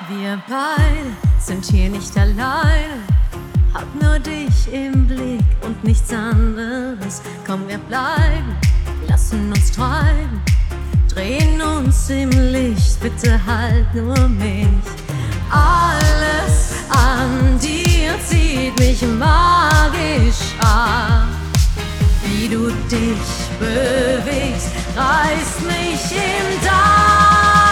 Wir beide sind hier nicht alleine, hab nur dich im Blick und nichts anderes. Komm, wir bleiben, lassen uns treiben, drehen uns im Licht, bitte halt nur mich. Alles an dir zieht mich magisch an, wie du dich bewegst, reißt mich im Darm.